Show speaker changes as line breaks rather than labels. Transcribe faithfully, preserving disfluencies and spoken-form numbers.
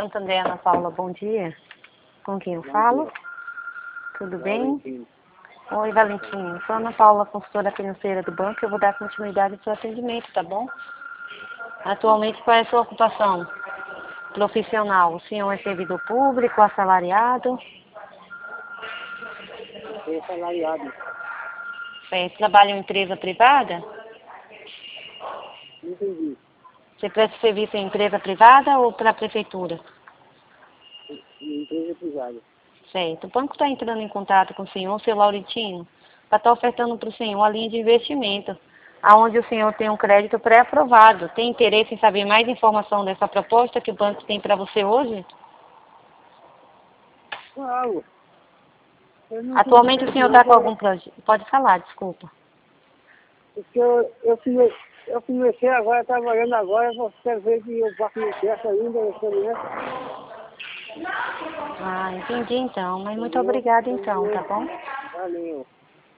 Santander, Ana Paula, bom dia. Com quem eu falo? Tudo bem? Oi, Valentim. Sou Ana Paula, consultora financeira do banco. Eu vou dar continuidade ao seu atendimento, tá bom? Atualmente, qual é a sua ocupação profissional? O senhor é servidor público, assalariado?
É assalariado.
É, trabalha em empresa privada?
Não entendi.
Você presta serviço em empresa privada ou para a prefeitura?
Em empresa privada.
Certo. O banco está entrando em contato com o senhor, seu Laurentino, para estar ofertando para o senhor a linha de investimento, aonde o senhor tem um crédito pré-aprovado. Tem interesse em saber mais informação dessa proposta que o banco tem para você hoje?
Claro. Eu não
Atualmente o senhor está com
eu-
algum projeto? Pode falar, desculpa.
Porque eu, eu, come- eu comecei agora, trabalhando agora, você quer ver que eu faço o teste ainda, a experiência.
Ah, entendi então. Mas muito
Entendeu?
obrigada então, tá bom?
Valeu.